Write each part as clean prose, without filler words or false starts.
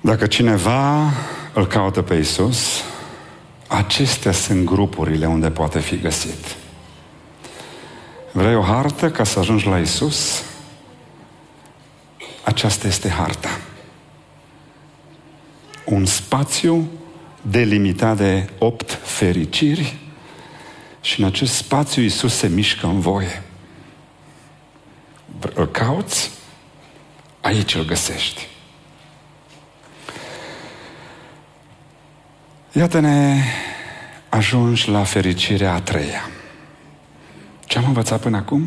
Dacă cineva îl caută pe Iisus, acestea sunt grupurile unde poate fi găsit. Vrei o hartă ca să ajungi la Iisus? Aceasta este harta. Un spațiu delimitat de 8 fericiri și în acest spațiu Iisus se mișcă în voie. Îl cauți? Aici îl găsești. Iată-ne ajungi la fericirea a treia. Ce am învățat până acum?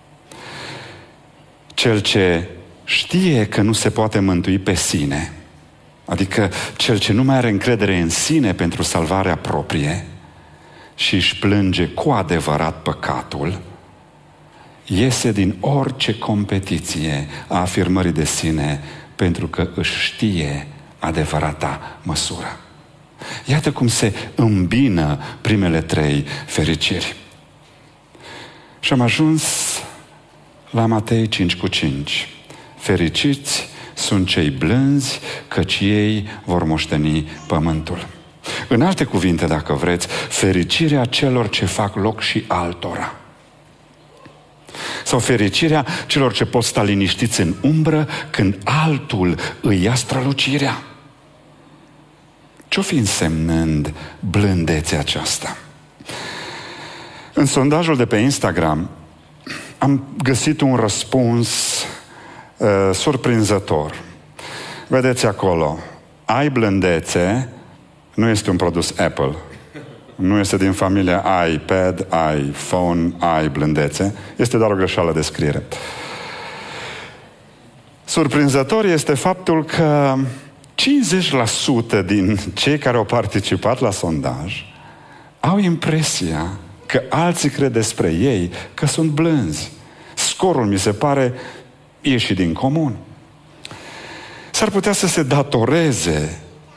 Cel ce știe că nu se poate mântui pe sine, adică cel ce nu mai are încredere în sine pentru salvarea proprie și își plânge cu adevărat păcatul, iese din orice competiție a afirmării de sine pentru că își știe adevărata măsură. Iată cum se îmbină primele 3 fericiri. Și am ajuns la Matei 5:5. Fericiți sunt cei blânzi, căci ei vor moșteni pământul. În alte cuvinte, dacă vreți, fericirea celor ce fac loc și altora. Sau fericirea celor ce pot sta liniștiți în umbră când altul îi ia strălucirea. Ce-o fi însemnând blândețea aceasta? În sondajul de pe Instagram am găsit un răspuns surprinzător. Vedeți acolo, ai blândețe, nu este un produs Apple. Nu este din familia iPad, iPhone, ai blândețe. Este doar o greșeală de scriere. Surprinzător este faptul că 50% din cei care au participat la sondaj au impresia că alții cred despre ei că sunt blânzi. Scorul mi se pare ieșit din comun. S-ar putea să se datoreze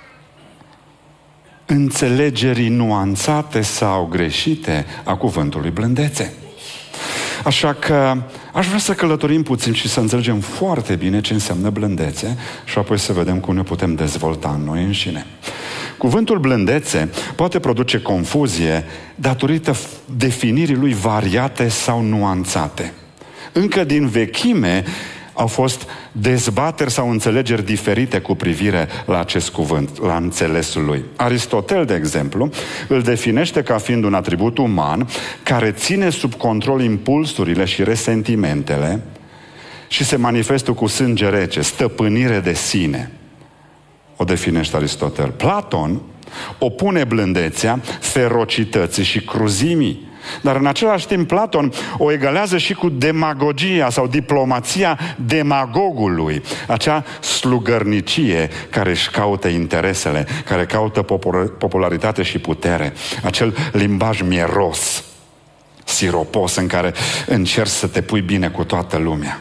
înțelegerii nuanțate sau greșite a cuvântului blândețe. Așa că aș vrea să călătorim puțin și să înțelegem foarte bine ce înseamnă blândețe și apoi să vedem cum ne putem dezvolta în noi înșine. Cuvântul blândețe poate produce confuzie datorită definirii lui variate sau nuanțate. Încă din vechime au fost dezbateri sau înțelegeri diferite cu privire la acest cuvânt, la înțelesul lui. Aristotel, de exemplu, îl definește ca fiind un atribut uman care ține sub control impulsurile și resentimentele și se manifestă cu sânge rece, stăpânire de sine. O definește Aristotel. Platon opune blândețea ferocității și cruzimii. Dar în același timp Platon o egalează și cu demagogia sau diplomația demagogului, acea slugărnicie care își caută interesele, care caută popularitate și putere, acel limbaj mieros, siropos în care încerci să te pui bine cu toată lumea.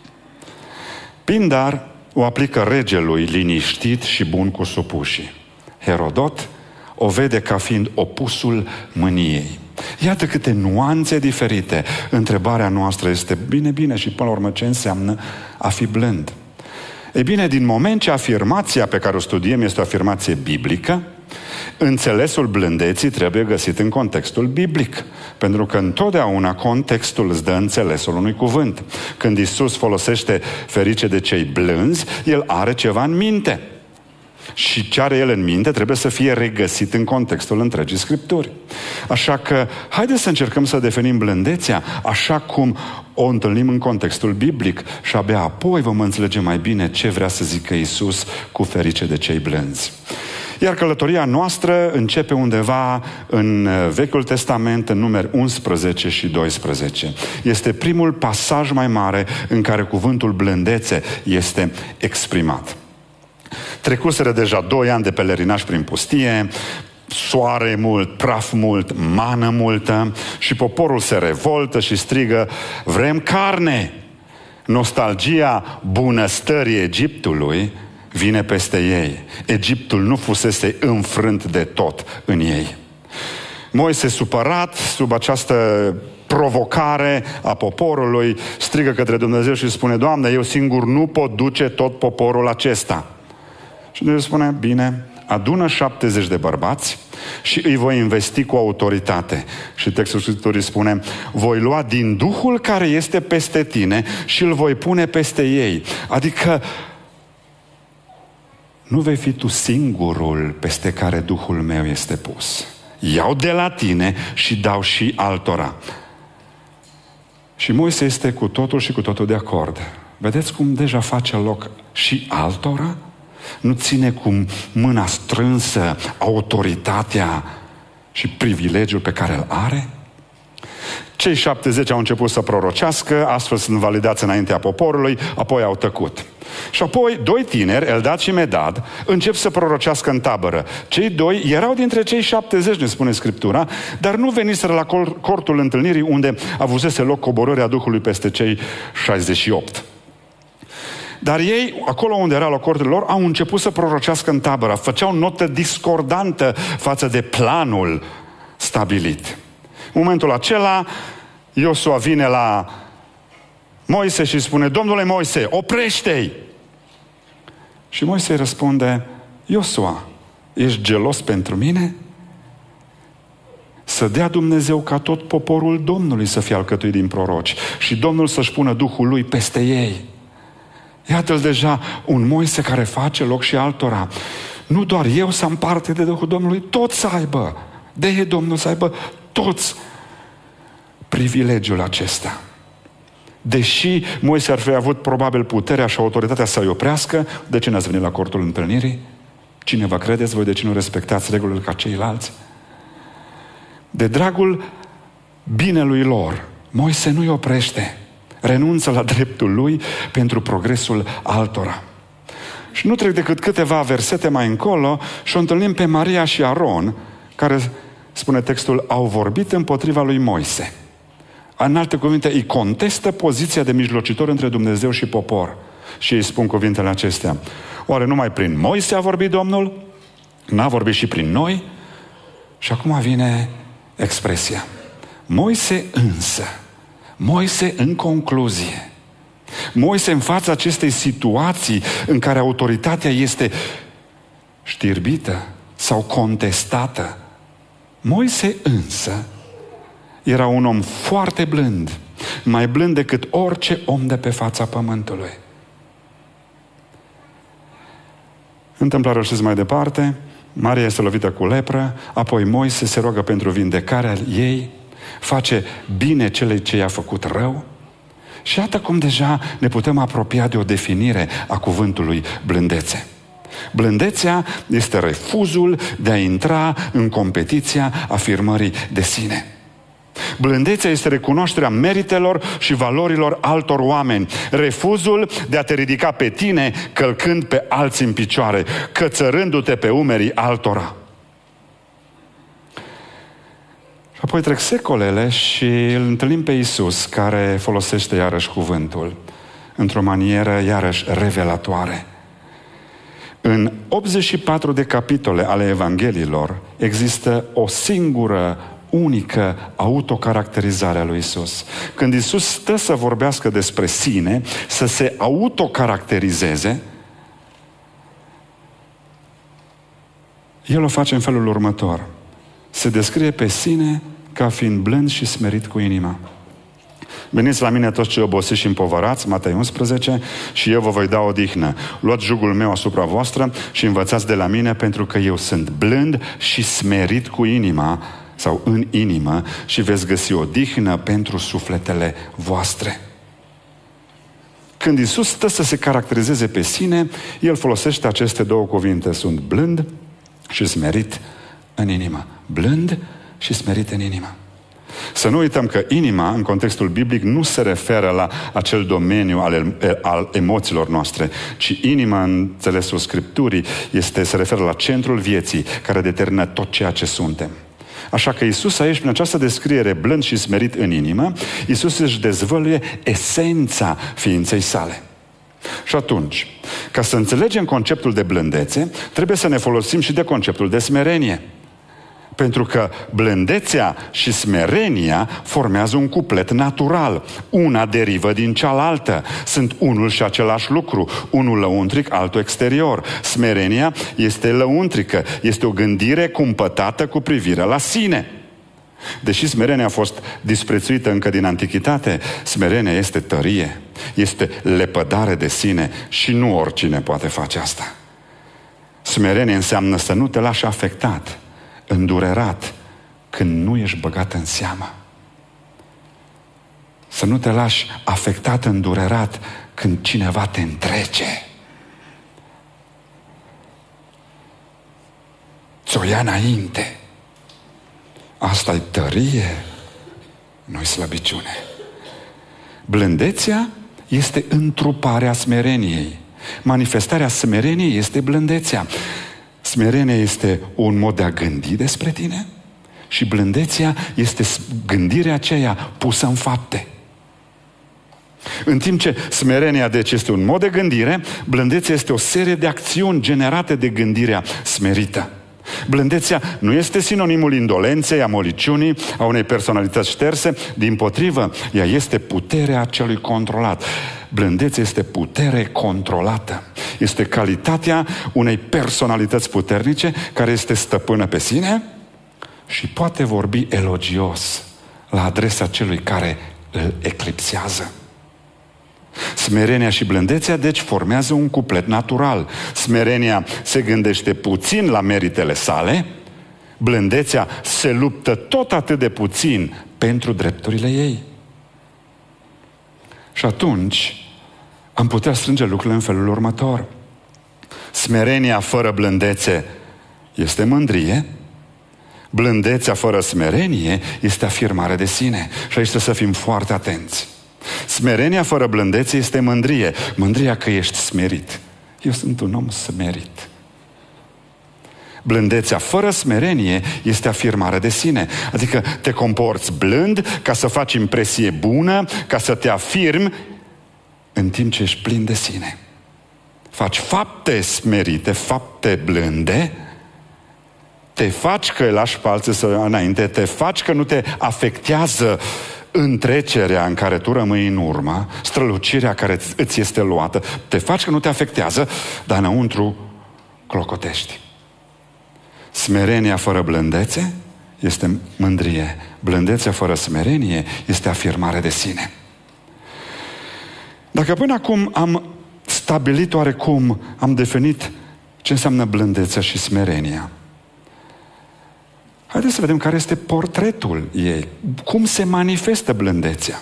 Pindar o aplică regelui liniștit și bun cu supușii. Herodot o vede ca fiind opusul mâniei. Iată câte nuanțe diferite. Întrebarea noastră este bine și până la urmă ce înseamnă a fi blând? Ei bine, din moment ce afirmația pe care o studiem este o afirmație biblică, înțelesul blândeții trebuie găsit în contextul biblic. Pentru că întotdeauna contextul îți dă înțelesul unui cuvânt. Când Iisus folosește ferice de cei blânzi, El are ceva în minte. Și ce are El în minte trebuie să fie regăsit în contextul întregii Scripturi. Așa că, haideți să încercăm să definim blândețea așa cum o întâlnim în contextul biblic și abia apoi vom înțelege mai bine ce vrea să zică Iisus cu ferice de cei blânzi. Iar călătoria noastră începe undeva în Vechiul Testament, în Numeri 11 și 12. Este primul pasaj mai mare în care cuvântul blândețe este exprimat. Trecuseră deja 2 ani de pelerinaj prin pustie, soare mult, praf mult, mană multă și poporul se revoltă și strigă: vrem carne! Nostalgia bunăstării Egiptului vine peste ei. Egiptul nu fusese înfrânt de tot în ei. Moise, supărat sub această provocare a poporului, strigă către Dumnezeu și spune: Doamne, eu singur nu pot duce tot poporul acesta. Și Dumnezeu spune, bine, adună 70 de bărbați și îi voi investi cu autoritate. Și textul Scripturii spune, voi lua din Duhul care este peste tine și îl voi pune peste ei. Adică nu vei fi tu singurul peste care Duhul meu este pus. Iau de la tine și dau și altora. Și Moise este cu totul și cu totul de acord. Vedeți cum deja face loc și altora? Nu ține cu mâna strânsă autoritatea și privilegiul pe care îl are? Cei 70 au început să prorocească, astfel sunt validați înaintea poporului, apoi au tăcut. Și apoi, 2 tineri, Eldad și Medad, încep să prorocească în tabără. Cei 2 erau dintre cei 70, ne spune Scriptura, dar nu veniseră la cortul întâlnirii unde avusese loc coborârea Duhului peste cei 68. Dar ei, acolo unde era locortul lor, au început să prorocească în tabără. Făceau notă discordantă față de planul stabilit. În momentul acela, Iosua vine la Moise și spune, Domnule Moise, oprește-i! Și Moise îi răspunde, Iosua, ești gelos pentru mine? Să dea Dumnezeu ca tot poporul Domnului să fie alcătuit din proroci și Domnul să-și pună Duhul Lui peste ei. Iată-l deja un Moise care face loc și altora. Nu doar eu să am parte de Duhul Domnului, toți să aibă. De Domnul să aibă toți privilegiul acesta. Deși Moise ar fi avut probabil puterea și autoritatea să-i oprească, de ce n-ați venit la cortul întâlnirii? Cine vă credeți voi, de ce nu respectați regulile ca ceilalți? De dragul binelui lor, Moise nu-i oprește. Renunță la dreptul lui pentru progresul altora. Și nu trec decât câteva versete mai încolo și o întâlnim pe Maria și Aron, care, spune textul, au vorbit împotriva lui Moise. În alte cuvinte, îi contestă poziția de mijlocitor între Dumnezeu și popor. Și îi spun cuvintele acestea. Oare numai prin Moise a vorbit Domnul? N-a vorbit și prin noi? Și acum vine expresia. Moise însă, Moise în concluzie, Moise în fața acestei situații în care autoritatea este știrbită sau contestată, Moise însă era un om foarte blând, mai blând decât orice om de pe fața pământului. Întâmplarea știți mai departe, Maria este lovită cu lepră, apoi Moise se roagă pentru vindecarea ei, face bine celei ce i-a făcut rău. Și iată cum deja ne putem apropia de o definire a cuvântului blândețe. Blândețea este refuzul de a intra în competiția afirmării de sine. Blândețea este recunoașterea meritelor și valorilor altor oameni. Refuzul de a te ridica pe tine călcând pe alții în picioare, cățărându-te pe umerii altora. Și apoi trec secolele și îl întâlnim pe Iisus, care folosește iarăși cuvântul într-o manieră iarăși revelatoare. În 84 de capitole ale Evangheliilor există o singură, unică autocaracterizare a lui Iisus. Când Iisus stă să vorbească despre sine, să se autocaracterizeze, El o face în felul următor. Se descrie pe sine ca fiind blând și smerit cu inima. Veniți la mine toți cei obosiți și împovărați, Matei 11, și eu vă voi da odihnă. Luați jugul meu asupra voastră și învățați de la mine, pentru că eu sunt blând și smerit cu inima, sau în inimă, și veți găsi odihnă pentru sufletele voastre. Când Iisus stă să se caracterizeze pe sine, El folosește aceste două cuvinte. Sunt blând și smerit în inimă. Blând și smerit în inimă. Să nu uităm că inima, în contextul biblic, nu se referă la acel domeniu al emoțiilor noastre, ci inima, în înțelesul Scripturii, se referă la centrul vieții, care determină tot ceea ce suntem. Așa că Iisus aici, prin această descriere, blând și smerit în inimă, Iisus își dezvăluie esența ființei sale. Și atunci, ca să înțelegem conceptul de blândețe, trebuie să ne folosim și de conceptul de smerenie. Pentru că blândețea și smerenia formează un cuplet natural. Una derivă din cealaltă. Sunt unul și același lucru. Unul lăuntric, altul exterior. Smerenia este lăuntrică. Este o gândire cumpătată cu privire la sine. Deși smerenia a fost disprețuită încă din antichitate, smerenia este tărie. Este lepădare de sine și nu oricine poate face asta. Smerenie înseamnă să nu te lași afectat, îndurerat, când nu ești băgat în seamă. Să nu te lași afectat, îndurerat, când cineva te întrece. Ți-o ia înainte. Asta e tărie, nu-i slăbiciune. Blândețea este întruparea smereniei. Manifestarea smereniei este blândețea. Smerenia este un mod de a gândi despre tine și blândețea este gândirea aceea pusă în fapte. În timp ce smerenia, deci, este un mod de gândire, blândețea este o serie de acțiuni generate de gândirea smerită. Blândețea nu este sinonimul indolenței, a moliciunii, a unei personalități șterse. Dimpotrivă, ea este puterea celui controlat. Blândețea este putere controlată. Este calitatea unei personalități puternice care este stăpână pe sine și poate vorbi elogios la adresa celui care îl eclipsează. Smerenia și blândețea, deci, formează un cuplet natural. Smerenia se gândește puțin la meritele sale, blândețea se luptă tot atât de puțin pentru drepturile ei. Și atunci am putea strânge lucrurile în felul următor. Smerenia fără blândețe este mândrie, blândețea fără smerenie este afirmare de sine. Și aici trebuie să fim foarte atenți. Smerenia fără blândețe este mândrie. Mândria că ești smerit. Eu sunt un om smerit. Blândețea fără smerenie este afirmare de sine. Adică te comporți blând ca să faci impresie bună, ca să te afirmi, în timp ce ești plin de sine. Faci fapte smerite, fapte blânde, te faci că îi lași pe alții să înainte, te faci că nu te afectează întrecerea în care tu rămâi în urmă, strălucirea care îți este luată, te faci că nu te afectează, dar înăuntru clocotești. Smerenia fără blândețe este mândrie. Blândețea fără smerenie este afirmare de sine. Dacă până acum am stabilit oarecum, am definit ce înseamnă blândețea și smerenia, haideți să vedem care este portretul ei. Cum se manifestă blândețea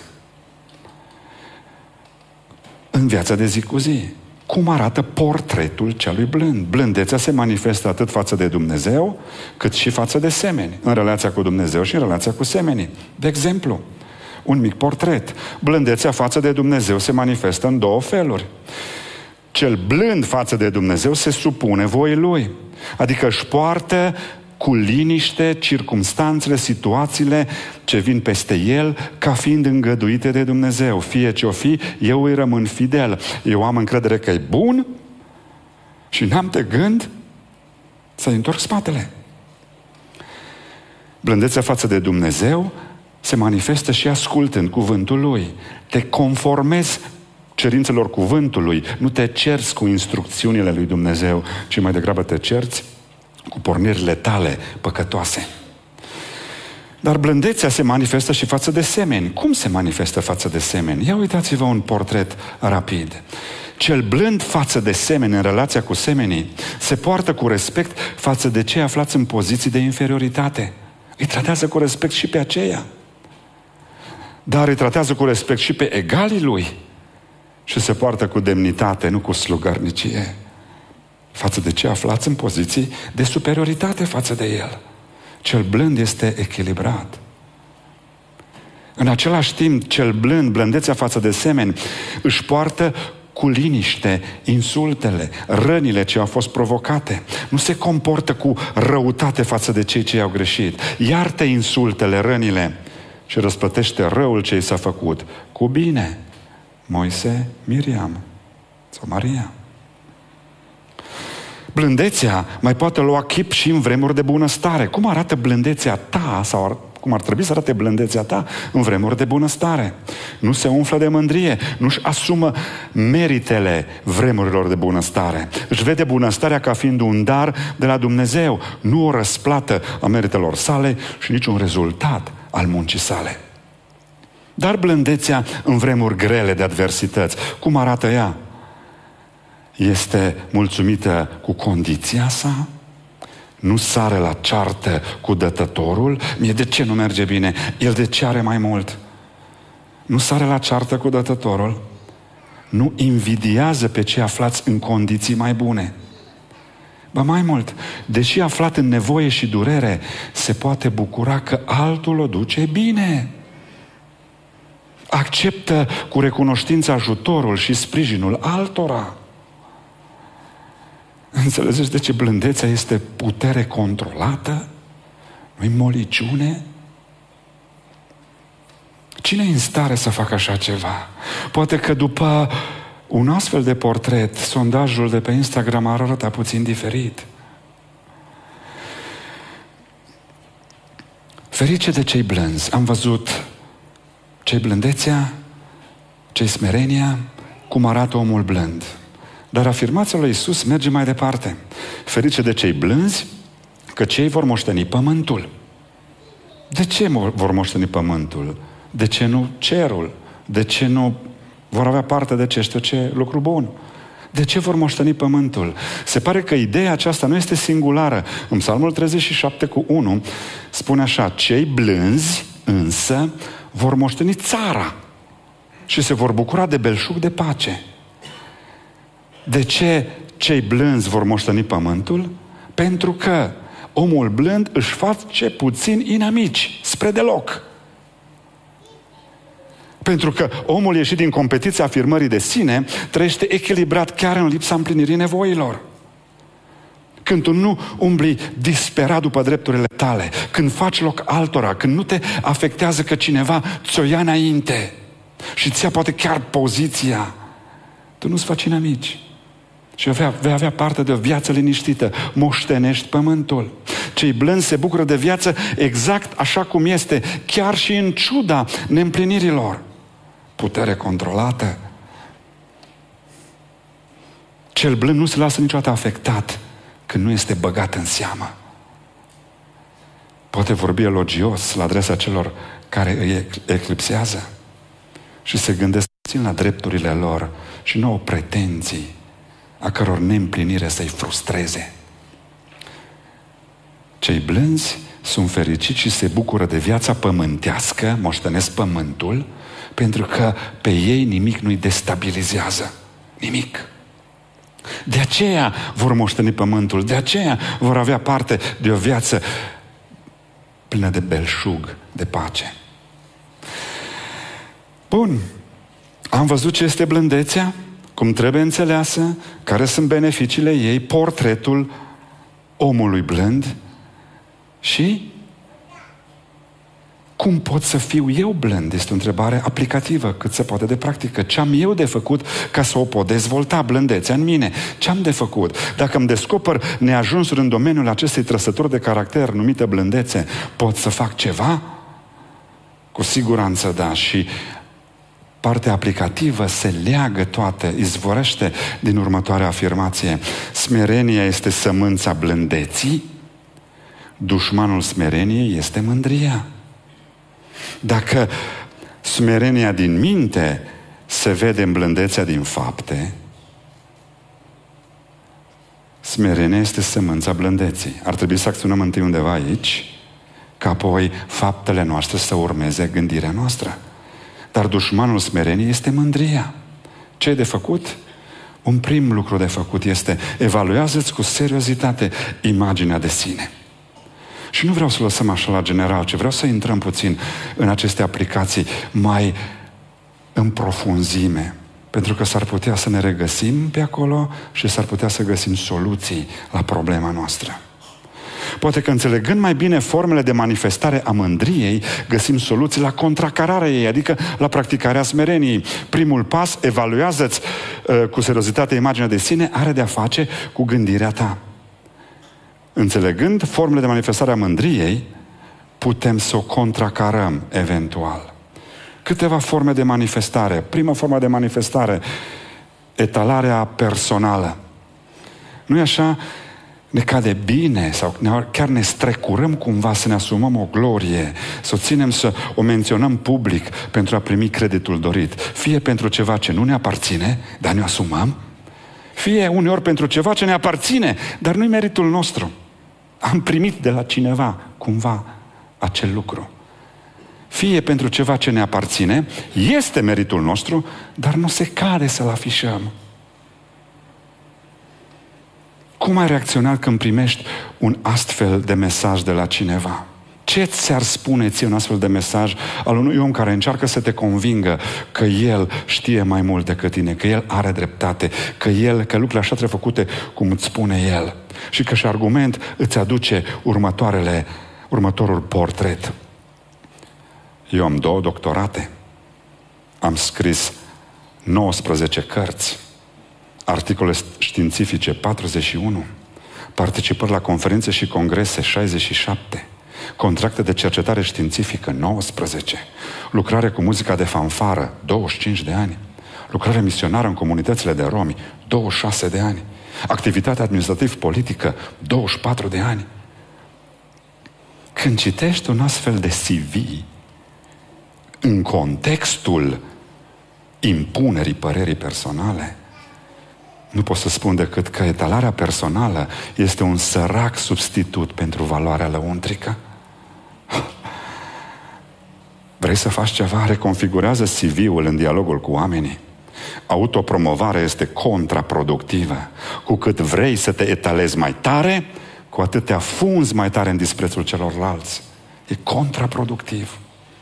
în viața de zi cu zi? Cum arată portretul celui blând? Blândețea se manifestă atât față de Dumnezeu, cât și față de semeni. În relația cu Dumnezeu și în relația cu semenii. De exemplu, un mic portret. Blândețea față de Dumnezeu se manifestă în două feluri. Cel blând față de Dumnezeu se supune voii Lui. Adică își poartă cu liniște circumstanțele, situațiile ce vin peste el, ca fiind îngăduite de Dumnezeu. Fie ce o fi, eu îi rămân fidel. Eu am încredere că e bun și n-am de gând să-i întorc spatele. Blândețea față de Dumnezeu se manifestă și ascultând cuvântul Lui. Te conformezi cerințelor cuvântului, nu te cerți cu instrucțiunile lui Dumnezeu, ci mai degrabă te cerți cu pornirile tale păcătoase. Dar blândețea se manifestă și față de semeni. Cum se manifestă față de semeni? Ia uitați-vă un portret rapid. Cel blând față de semeni, în relația cu semenii, se poartă cu respect față de cei aflați în poziții de inferioritate. Îi tratează cu respect și pe aceia. Dar îi tratează cu respect și pe egalii lui. Și se poartă cu demnitate, nu cu slugărnicie, față de cei aflați în poziții de superioritate față de el. Cel blând este echilibrat. În același timp, cel blând, blândețea față de semeni, își poartă cu liniște insultele, rănile ce au fost provocate. Nu se comportă cu răutate față de cei ce i-au greșit. Iartă insultele, rănile și răsplătește răul ce i s-a făcut cu bine. Moise, Miriam sau Maria. Blândețea mai poate lua chip și în vremuri de bunăstare. Cum arată blândețea ta sau cum ar trebui să arate blândețea ta în vremuri de bunăstare? Nu se umflă de mândrie, nu-și asumă meritele vremurilor de bunăstare. Își vede bunăstarea ca fiind un dar de la Dumnezeu, nu o răsplată a meritelor sale și niciun rezultat al muncii sale. Dar blândețea în vremuri grele de adversități, cum arată ea? Este mulțumită cu condiția sa? Nu sare la ceartă cu dătătorul? Mie de ce nu merge bine? El de ce are mai mult? Nu sare la ceartă cu dătătorul? Nu invidiază pe cei aflați în condiții mai bune? Ba mai mult, deși aflat în nevoie și durere, se poate bucura că altul o duce bine. Acceptă cu recunoștință ajutorul și sprijinul altora. Înțelegeți de ce blândețea este putere controlată? Nu-i moliciune? Cine e în stare să facă așa ceva? Poate că după un astfel de portret, sondajul de pe Instagram arată puțin diferit. Ferice de cei blânzi. Am văzut ce-i blândețea, ce-i smerenia, cum arată omul blând. Dar afirmația lui Iisus merge mai departe. Ferice de cei blânzi, că cei vor moșteni pământul. De ce vor moșteni pământul? De ce nu cerul? De ce nu vor avea parte de ce lucru bun? De ce vor moșteni pământul? Se pare că ideea aceasta nu este singulară. În Psalmul 37:1 spune așa: cei blânzi însă vor moșteni țara și se vor bucura de belșug de pace. De ce cei blânzi vor moșteni pământul? Pentru că omul blând își face puțin inamici, spre deloc. Pentru că omul ieșit din competiția afirmării de sine trăiește echilibrat chiar în lipsa împlinirii nevoilor. Când tu nu umbli disperat după drepturile tale, când faci loc altora, când nu te afectează că cineva ți-o ia înainte și ți-a poate chiar poziția, tu nu-ți faci inamici. Și vei avea parte de o viață liniștită. Moștenești pământul. Cei blânzi se bucură de viață exact așa cum este, chiar și în ciuda neîmplinirilor. Putere controlată. Cel blând nu se lasă niciodată afectat când nu este băgat în seamă. Poate vorbi elogios la adresa celor care îi eclipsează și se gândesc puțin la drepturile lor și nu au pretenții a căror neîmplinire să-i frustreze. Cei blânzi sunt fericiți și se bucură de viața pământească, moștenesc pământul, pentru că pe ei nimic nu-i destabilizează. Nimic. De aceea vor moșteni pământul, de aceea vor avea parte de o viață plină de belșug, de pace. Bun. Am văzut ce este blândețea, cum trebuie înțeleasă, care sunt beneficiile ei, portretul omului blând și cum pot să fiu eu blând? Este o întrebare aplicativă, cât se poate de practică. Ce am eu de făcut ca să o pot dezvolta, blândețea în mine? Ce am de făcut? Dacă îmi descoper neajunsuri în domeniul acestei trăsături de caracter numită blândețe, pot să fac ceva? Cu siguranță da. Și partea aplicativă se leagă toate, izvorăște din următoarea afirmație. Smerenia este sămânța blândeții, dușmanul smereniei este mândria. Dacă smerenia din minte se vede în blândețea din fapte, smerenia este sămânța blândeții. Ar trebui să acționăm întâi undeva aici, ca apoi faptele noastre să urmeze gândirea noastră. Dar dușmanul smereniei este mândria. Ce e de făcut? Un prim lucru de făcut este: evaluează-ți cu seriozitate imaginea de sine. Și nu vreau să lăsăm așa la general, ci vreau să intrăm puțin în aceste aplicații mai în profunzime. Pentru că s-ar putea să ne regăsim pe acolo și s-ar putea să găsim soluții la problema noastră. Poate că înțelegând mai bine formele de manifestare a mândriei, găsim soluții la contracararea ei, adică la practicarea smereniei. Primul pas, evaluează-ți cu seriozitate imaginea de sine, are de-a face cu gândirea ta. Înțelegând formele de manifestare a mândriei, putem să o contracarăm eventual. Câteva forme de manifestare. Prima formă de manifestare, etalarea personală. Nu-i așa? Ne cade bine sau chiar ne strecurăm cumva să ne asumăm o glorie, să o ținem, să o menționăm public pentru a primi creditul dorit. Fie pentru ceva ce nu ne aparține, dar ne asumăm, fie uneori pentru ceva ce ne aparține, dar nu-i meritul nostru. Am primit de la cineva, cumva, acel lucru. Fie pentru ceva ce ne aparține, este meritul nostru, dar nu se cade să-l afișăm. Cum ai reacționat când primești un astfel de mesaj de la cineva? Ce ți-ar spune ție un astfel de mesaj al unui om care încearcă să te convingă că el știe mai mult decât tine, că el are dreptate, că lucrurile așa trebuie făcute cum îți spune el și că și argument îți aduce următorul portret. Eu am 2 doctorate, am scris 19 cărți, articole științifice 41, participări la conferințe și congrese 67, contracte de cercetare științifică 19, lucrare cu muzica de fanfară 25 de ani, lucrare misionară în comunitățile de romi 26 de ani, activitate administrativ-politică 24 de ani. Când citești un astfel de CV în contextul impunerii părerii personale, nu pot să spun decât că etalarea personală este un sărac substitut pentru valoarea lăuntrică. Vrei să faci ceva? Reconfigurează CV-ul în dialogul cu oamenii. Autopromovarea este contraproductivă. Cu cât vrei să te etalezi mai tare, cu atât te afunzi mai tare în disprețul celorlalți. E contraproductiv.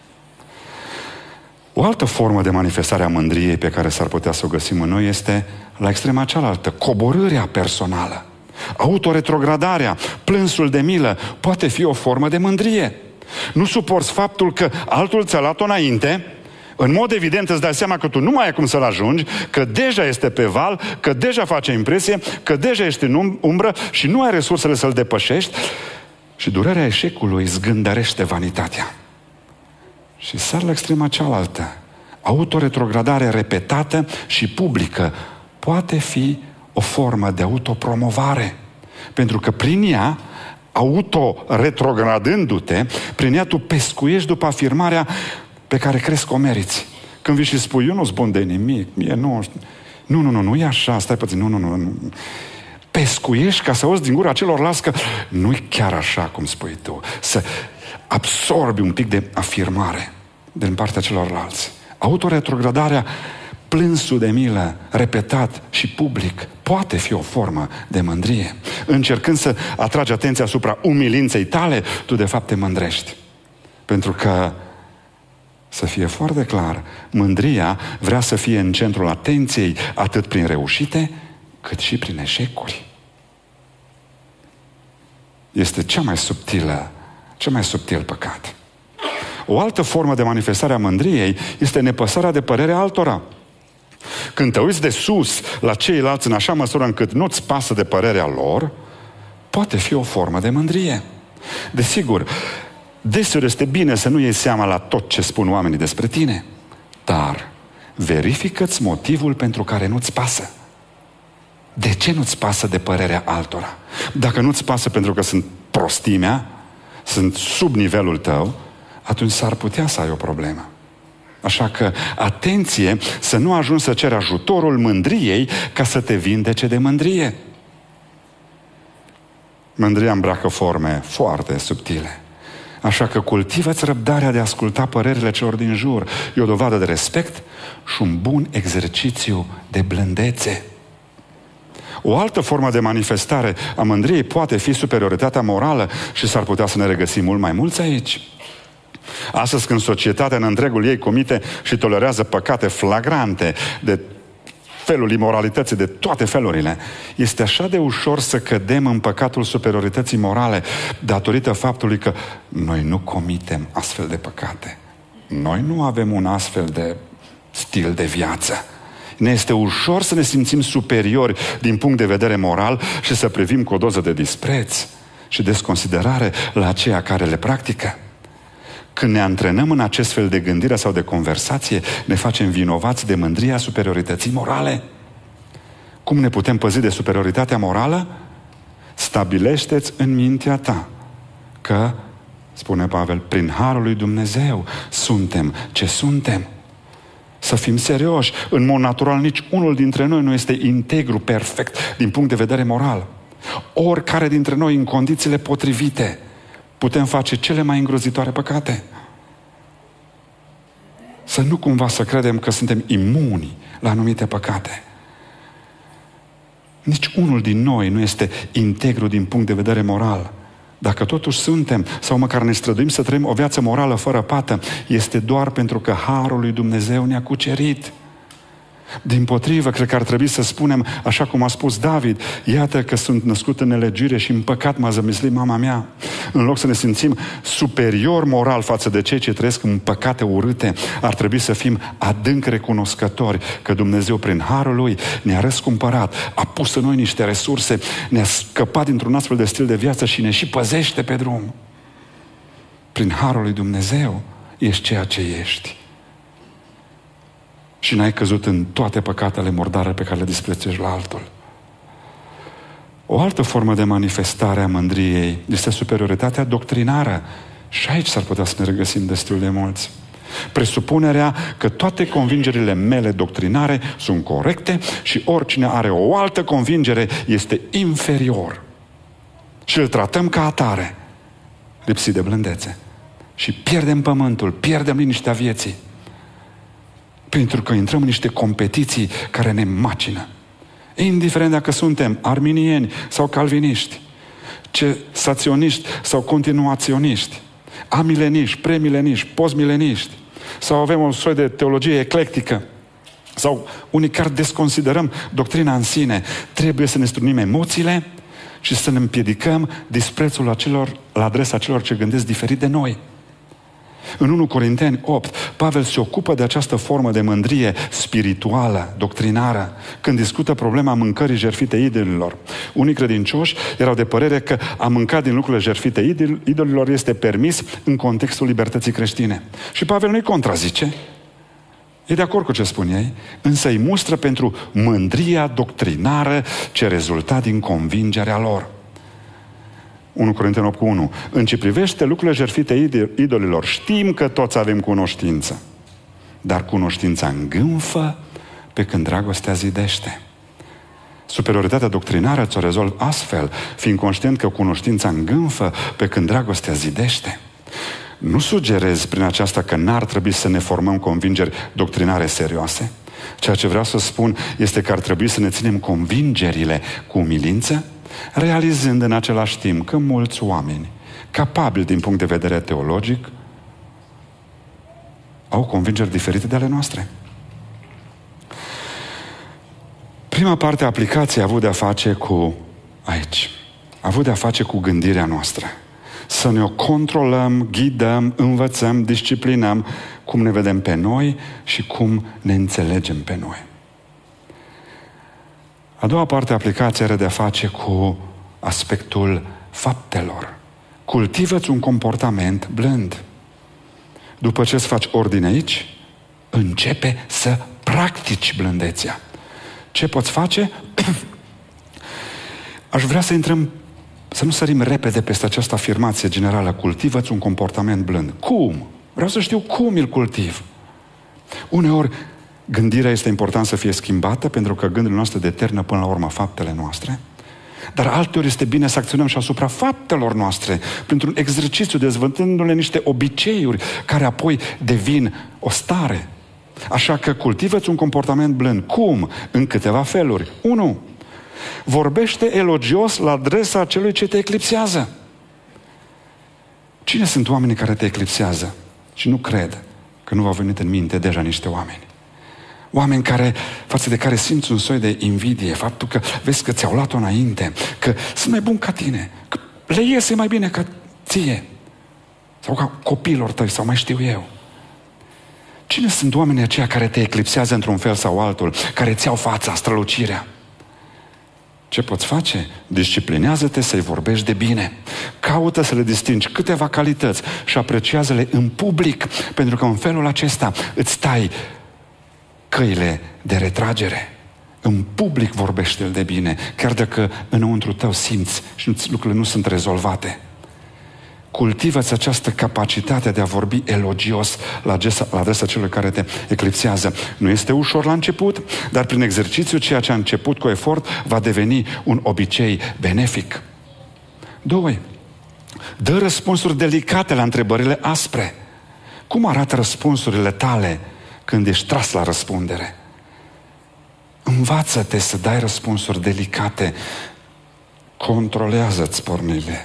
O altă formă de manifestare a mândriei pe care s-ar putea să o găsim în noi este la extrema cealaltă, coborârea personală. Autoretrogradarea, plânsul de milă poate fi o formă de mândrie. Nu suporți faptul că altul ți-a luat-o înainte, în mod evident îți dai seama că tu nu mai ai cum să-l ajungi, că deja este pe val, că deja face impresie, că deja ești în umbră și nu ai resursele să-l depășești și durerea eșecului zgândărește vanitatea. Și sar la extrema cealaltă. Autoretrogradare repetată și publică poate fi o formă de autopromovare. Pentru că prin ea, autoretrogradându-te, prin ea tu pescuiești după afirmarea pe care crezi că o meriți. Când vii și spui, eu nu-s bun de nimic, mie nu e așa, stai puțin, nu. Pescuiești ca să auzi din gura celorlalți că nu-i chiar așa cum spui tu. Să absorbi un pic de afirmare din partea celorlalți. Autoretrogradarea, plânsul de milă, repetat și public, poate fi o formă de mândrie. Încercând să atragi atenția asupra umilinței tale, tu de fapt te mândrești. Pentru că, să fie foarte clar, mândria vrea să fie în centrul atenției atât prin reușite, cât și prin eșecuri. Este cel mai subtil păcat. O altă formă de manifestare a mândriei este nepăsarea de părerea altora. Când te uiți de sus la ceilalți în așa măsură încât nu-ți pasă de părerea lor, poate fi o formă de mândrie. Desigur, deseori este bine să nu iei seama la tot ce spun oamenii despre tine, dar verifică-ți motivul pentru care nu-ți pasă. De ce nu-ți pasă de părerea altora? Dacă nu-ți pasă pentru că sunt prostimea, sunt sub nivelul tău, atunci s-ar putea să ai o problemă. Așa că, atenție să nu ajungi să ceri ajutorul mândriei ca să te vindece de mândrie. Mândria îmbracă forme foarte subtile. Așa că cultivă-ți răbdarea de a asculta părerile celor din jur. E o dovadă de respect și un bun exercițiu de blândețe. O altă formă de manifestare a mândriei poate fi superioritatea morală și s-ar putea să ne regăsim mult mai mulți aici. Astăzi, când societatea în întregul ei comite și tolerează păcate flagrante de felul imoralității, de toate felurile. Este așa de ușor să cădem în păcatul superiorității morale datorită faptului că noi nu comitem astfel de păcate. Noi nu avem un astfel de stil de viață. Ne este ușor să ne simțim superiori din punct de vedere moral și să privim cu o doză de dispreț și desconsiderare la aceia care le practică. Când ne antrenăm în acest fel de gândire sau de conversație, ne facem vinovați de mândria superiorității morale. Cum ne putem păzi de superioritatea morală? Stabilește-ți în mintea ta că, spune Pavel, prin harul lui Dumnezeu suntem ce suntem. Să fim serioși. În mod natural, nici unul dintre noi nu este integru, perfect, din punct de vedere moral. Oricare dintre noi, în condițiile potrivite, putem face cele mai îngrozitoare păcate. Să nu cumva să credem că suntem imuni la anumite păcate. Nici unul din noi nu este integru din punct de vedere moral. Dacă totuși suntem, sau măcar ne străduim să trăim o viață morală fără pată, este doar pentru că harul lui Dumnezeu ne-a cucerit. Dimpotrivă, cred că ar trebui să spunem, așa cum a spus David, iată că sunt născut în nelegiuire și în păcat m-a zămislit mama mea. În loc să ne simțim superior moral față de cei ce trăiesc în păcate urâte, ar trebui să fim adânc recunoscători că Dumnezeu prin harul Lui ne-a răscumpărat, a pus în noi niște resurse, ne-a scăpat dintr-un astfel de stil de viață și ne și păzește pe drum. Prin harul lui Dumnezeu ești ceea ce ești. Și n-ai căzut în toate păcatele murdare pe care le disprețuiești la altul. O altă formă de manifestare a mândriei este superioritatea doctrinară. Și aici s-ar putea să ne regăsim destul de mulți. Presupunerea că toate convingerile mele doctrinare sunt corecte și oricine are o altă convingere este inferior. Și îl tratăm ca atare, lipsit de blândețe. Și pierdem pământul, pierdem liniștea vieții. Pentru că intrăm în niște competiții care ne macină. Indiferent dacă suntem arminieni sau calviniști, cesaționiști sau continuaționiști, amileniști, premileniști, postmileniști, sau avem o soi de teologie eclectică, sau unii chiar desconsiderăm doctrina în sine, trebuie să ne strunim emoțiile și să ne împiedicăm disprețul la adresa celor ce gândesc diferit de noi. În 1 Corinteni 8, Pavel se ocupă de această formă de mândrie spirituală, doctrinară, când discută problema mâncării jertfite idolilor. Unii credincioși erau de părere că a mânca din lucrurile jertfite idolilor este permis în contextul libertății creștine. Și Pavel nu-i contrazice, e de acord cu ce spun ei, însă îi mustră pentru mândria doctrinară ce rezulta din convingerea lor. 1 Corinteni 8 cu 1. În ce privește lucrurile jertfite idolilor, știm că toți avem cunoștință. Dar cunoștința îngânfă pe când dragostea zidește. Superioritatea doctrinară ți-o rezolv astfel, fiind conștient că cunoștința îngânfă pe când dragostea zidește. Nu sugerez prin aceasta că n-ar trebui să ne formăm convingeri doctrinare serioase. Ceea ce vreau să spun este că ar trebui să ne ținem convingerile cu umilință, realizând în același timp că mulți oameni capabili din punct de vedere teologic au convingeri diferite de ale noastre. Prima parte a aplicației a avut de-a face cu aici. A avut de-a face cu gândirea noastră. Să ne o controlăm, ghidăm, învățăm, disciplinăm cum ne vedem pe noi și cum ne înțelegem pe noi. A doua parte a aplicației are de-a face cu aspectul faptelor. Cultivă-ți un comportament blând. După ce îți faci ordine aici, începe să practici blândețea. Ce poți face? Aș vrea să intrăm, să nu sărim repede peste această afirmație generală. Cultivă-ți un comportament blând. Cum? Vreau să știu cum îl cultiv. Uneori, gândirea este important să fie schimbată, pentru că gândurile noastre determină până la urmă faptele noastre. Dar alteori este bine să acționăm și asupra faptelor noastre, printr-un exercițiu, dezvoltându-le niște obiceiuri care apoi devin o stare. Așa că cultivă-ți un comportament blând. Cum? În câteva feluri. 1. Vorbește elogios la adresa celui ce te eclipsează. Cine sunt oamenii care te eclipsează? Și nu cred că nu v-au venit în minte deja niște oameni. Oameni față de care simți un soi de invidie, faptul că vezi că ți-au luat-o înainte, că sunt mai buni ca tine, că le iese mai bine ca ție, sau ca copiilor tăi, sau mai știu eu. Cine sunt oamenii aceia care te eclipsează într-un fel sau altul, care îți iau fața, strălucirea? Ce poți face? Disciplinează-te să-i vorbești de bine. Caută să le distingi câteva calități și apreciază-le în public, pentru că în felul acesta îți tai căile de retragere. În public vorbește-l de bine, chiar dacă înăuntru tău simți și lucrurile nu sunt rezolvate. Cultivă-ți această capacitate de a vorbi elogios la adresa celor care te eclipsează. Nu este ușor la început, dar prin exercițiu ceea ce a început cu efort va deveni un obicei benefic. 2. Dă răspunsuri delicate la întrebările aspre. Cum arată răspunsurile tale când ești tras la răspundere? Învață-te să dai răspunsuri delicate. Controlează-ți pornirile.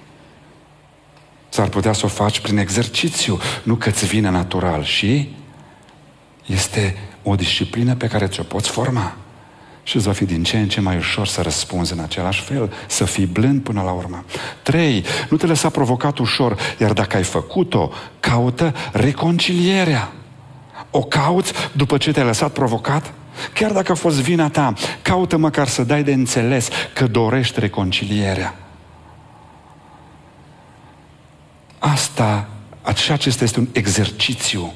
S-ar putea să o faci prin exercițiu, nu că-ți vine natural. Și este o disciplină pe care ți-o poți forma. Și îți va fi din ce în ce mai ușor să răspunzi în același fel, să fii blând până la urmă. 3. Nu te lăsa provocat ușor, iar dacă ai făcut-o, caută reconcilierea. O cauți după ce te-ai lăsat provocat? Chiar dacă a fost vina ta, caută măcar să dai de înțeles că dorești reconcilierea. Acesta este un exercițiu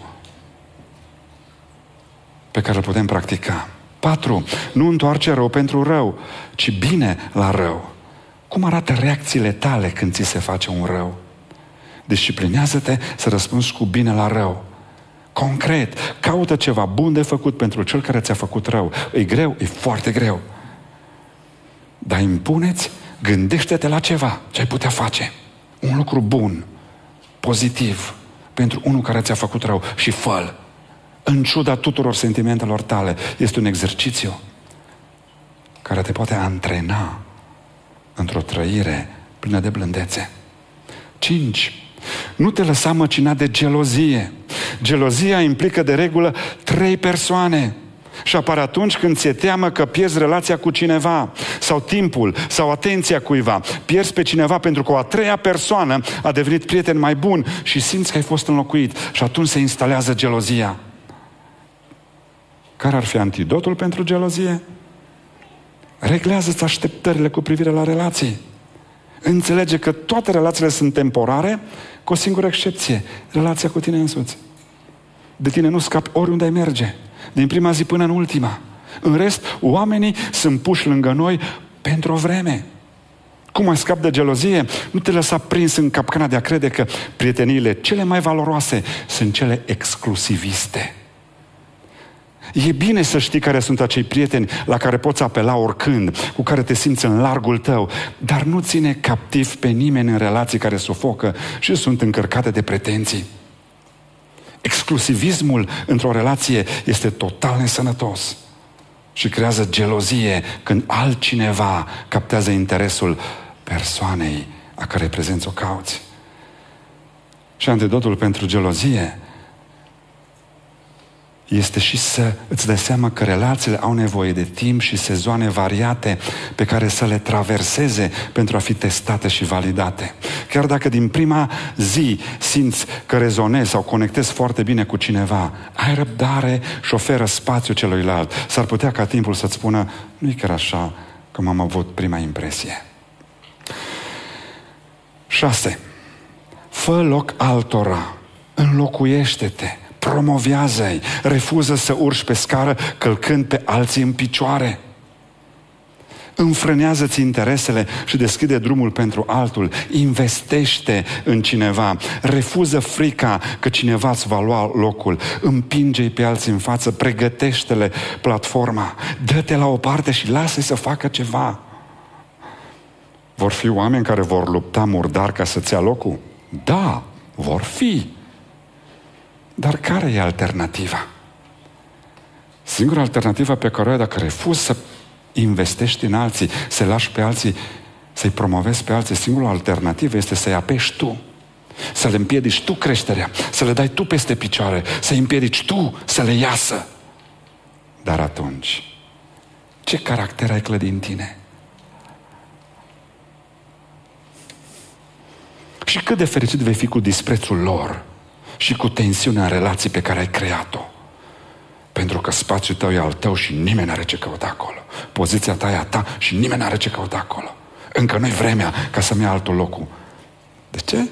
pe care îl putem practica. 4. Nu întoarce rău pentru rău, ci bine la rău. Cum arată reacțiile tale când ți se face un rău? Disciplinează-te să răspunzi cu bine la rău. Concret, caută ceva bun de făcut pentru cel care ți-a făcut rău. E greu? E foarte greu. Dar impuneți, gândește-te la ceva ce ai putea face. Un lucru bun, pozitiv, pentru unul care ți-a făcut rău și fă-l. În ciuda tuturor sentimentelor tale, este un exercițiu care te poate antrena într-o trăire plină de blândețe. 5. Nu te lăsa măcinat de gelozie. Gelozia implică de regulă 3 persoane și apare atunci când ți-e teamă că pierzi relația cu cineva sau timpul sau atenția cuiva. Pierzi pe cineva pentru că o a 3-a persoană a devenit prieten mai bun și simți că ai fost înlocuit și atunci se instalează gelozia. Care ar fi antidotul pentru gelozie? Reglează-ți așteptările cu privire la relații. Înțelege că toate relațiile sunt temporare, cu o singură excepție, relația cu tine însuți. De tine nu scapi oriunde ai merge, din prima zi până în ultima. În rest, oamenii sunt puși lângă noi pentru o vreme. Cum ai scapi de gelozie? Nu te lăsa prins în capcana de a crede că prieteniile cele mai valoroase sunt cele exclusiviste. E bine să știi care sunt acei prieteni la care poți apela oricând, cu care te simți în largul tău, dar nu ține captiv pe nimeni în relații care sufocă și sunt încărcate de pretenții. Exclusivismul într-o relație este total nesănătos și creează gelozie când altcineva captează interesul persoanei a cărei prezență o cauți. Și antidotul pentru gelozie este și să îți dai seama că relațiile au nevoie de timp și sezoane variate pe care să le traverseze pentru a fi testate și validate. Chiar dacă din prima zi simți că rezonezi sau conectezi foarte bine cu cineva, ai răbdare și oferă spațiu celuilalt. S-ar putea ca timpul să-ți spună, nu e chiar așa cum am avut prima impresie. 6. Fă loc altora. Înlocuiește-te. Promovează-i, refuză să urci pe scară călcând pe alții în picioare. Înfrânează-ți interesele și deschide drumul pentru altul. Investește în cineva. Refuză frica că cineva îți va lua locul. Împinge-i pe alții în față, pregătește-le platforma. Dă-te la o parte și lasă-i să facă ceva. Vor fi oameni care vor lupta murdar ca să-ți ia locul? Da, vor fi. Dar care e alternativa? Singura alternativă pe care o ai dacă refuzi să investești în alții, să lași pe alții, să-i promovezi pe alții, singura alternativă este să-i apeși tu, să le împiedici tu creșterea, să le dai tu peste picioare, să-i împiedici tu să le iasă. Dar atunci, ce caracter ai clădit în tine? Și cât de fericit vei fi cu disprețul lor și cu tensiunea în relații pe care ai creat-o. Pentru că spațiul tău e al tău și nimeni n-are ce căuta acolo. Poziția ta e a ta și nimeni n-are ce căuta acolo. Încă nu-i vremea ca să-mi ia altul locul. De ce?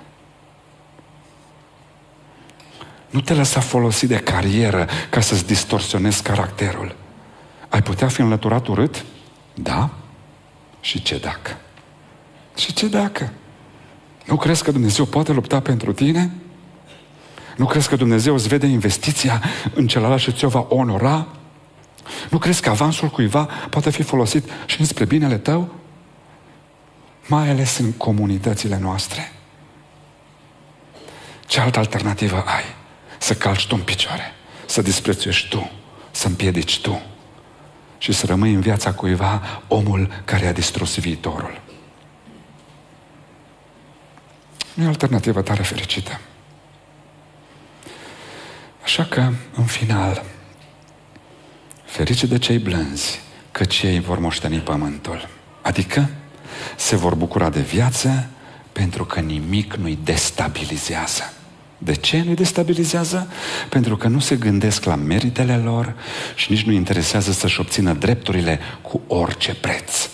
Nu te lăsa folosi de carieră ca să-ți distorsionezi caracterul. Ai putea fi înlăturat urât? Da. Și ce dacă? Și ce dacă? Nu crezi că Dumnezeu poate lupta pentru tine? Nu crezi că Dumnezeu îți vede investiția în celălalt și ți-o va onora? Nu crezi că avansul cuiva poate fi folosit și înspre binele tău? Mai ales în comunitățile noastre. Ce altă alternativă ai? Să calci tu în picioare, să disprețuiești tu, să împiedici tu și să rămâi în viața cuiva omul care a distrus viitorul. Nu e o alternativă tare fericită. Așa că, în final, ferice de cei blânzi, căci ei vor moșteni pământul. Adică se vor bucura de viață pentru că nimic nu-i destabilizează. De ce nu-i destabilizează? Pentru că nu se gândesc la meritele lor și nici nu interesează să-și obțină drepturile cu orice preț.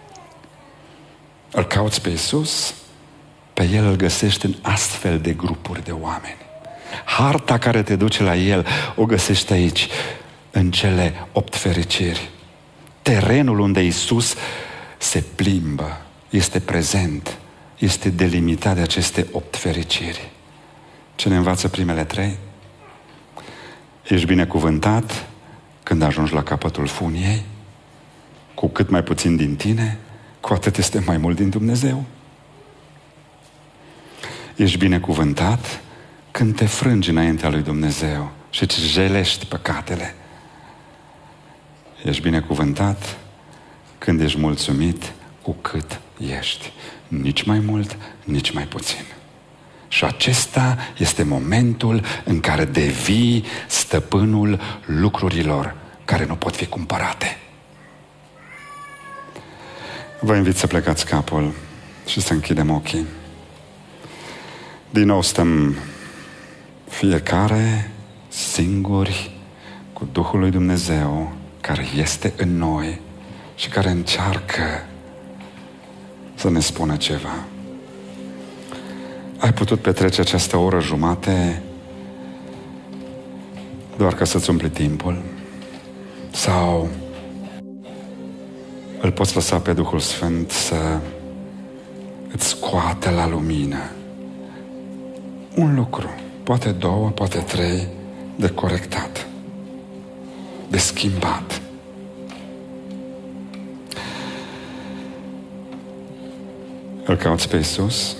Îl cauți pe Iisus, pe El îl găsești în astfel de grupuri de oameni. Harta care te duce la El o găsești aici, în cele 8 fericiri. Terenul unde Iisus se plimbă, este prezent, este delimitat de aceste 8 fericiri. Ce ne învață primele 3? Ești binecuvântat când ajungi la capătul funiei. Cu cât mai puțin din tine, cu atât este mai mult din Dumnezeu. Ești binecuvântat când te frângi înaintea lui Dumnezeu și îți jelești păcatele. Ești binecuvântat când ești mulțumit cu cât ești. Nici mai mult, nici mai puțin. Și acesta este momentul în care devii stăpânul lucrurilor care nu pot fi cumpărate. Vă invit să plecați capul și să închidem ochii. Din nou stăm fiecare singuri cu Duhul lui Dumnezeu care este în noi și care încearcă să ne spună ceva. Ai putut petrece această oră jumate doar ca să-ți umpli timpul? Sau îl poți lăsa pe Duhul Sfânt să îți scoate la lumină un lucru, poate 2, poate 3, de corectat, de schimbat? Îl cauți pe Iisus?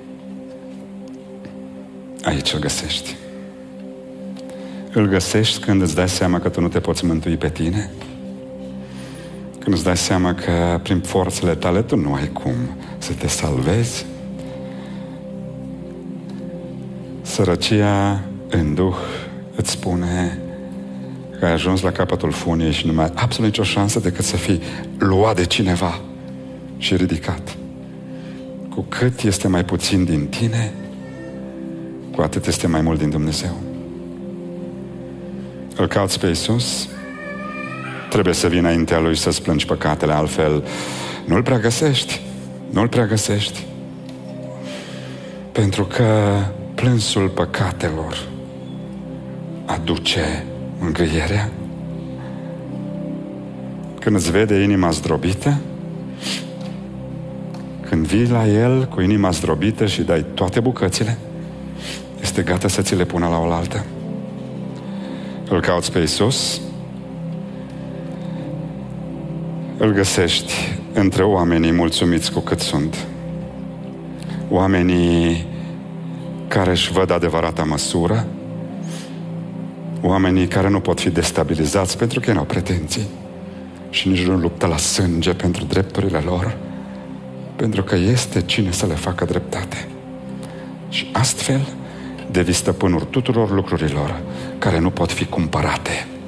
Aici îl găsești. Îl găsești când îți dai seama că tu nu te poți mântui pe tine, când îți dai seama că prin forțele tale tu nu ai cum să te salvezi. Sărăcia în Duh îți spune că ai ajuns la capătul funiei și nu mai ai absolut nicio șansă decât să fii luat de cineva și ridicat. Cu cât este mai puțin din tine, cu atât este mai mult din Dumnezeu. Îl cauți pe Iisus? Trebuie să vii înaintea Lui să-ți plângi păcatele, altfel nu-L prea găsești. Nu-L prea găsești. Pentru că plânsul păcatelor aduce mângâierea. Când îți vede inima zdrobită, când vii la El cu inima zdrobită și dai toate bucățile, este gata să ți le pună la oaltă. Îl cauți pe Iisus? Îl găsești între oamenii mulțumiți cu cât sunt. Oamenii care își văd adevărata măsură, oamenii care nu pot fi destabilizați pentru că ei nu au pretenții și nici nu luptă la sânge pentru drepturile lor, pentru că este cine să le facă dreptate. Și astfel devii stăpânul tuturor lucrurilor care nu pot fi cumpărate.